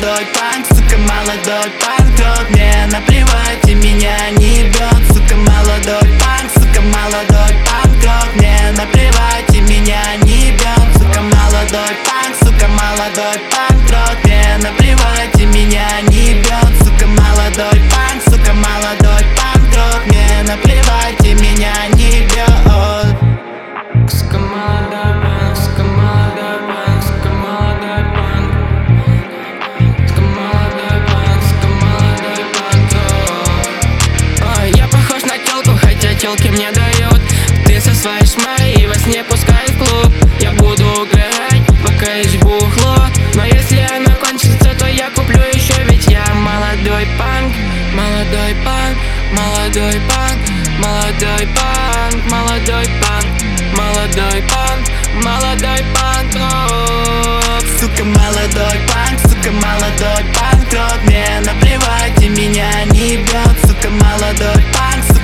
молодой панк, сука, молодой панк, рот, мне наплевать, и меня не ебет, сука, молодой панк, сука, молодой панк, рот, мне наплевать, и меня не ебет, сука, молодой панк, сука, молодой панк, рот, мне наплевать, и меня не ебет, сука, молодой панк, сука, молодой панк, рот, мне наплевать, и меня не ебет. Сука, молодой панк, сука, молодой панк, сука, молодой панк, сука, молодой панк, сука, молодой панк. Ой, я похож на тёлку, хотя тёлки мне дают. Ты со своей шмарей во сне пускай в клуб. Я буду угорать, пока есть бухло. Но если оно кончится, то я куплю еще. Ведь я молодой панк, молодой панк, молодой панк, молодой панк, молодой панк, молодой панк, молодой панк, рок. Сука, молодой панк, сука, молодой панк, рок. Мне наплевать, и меня не ебет, сука, молодой панк,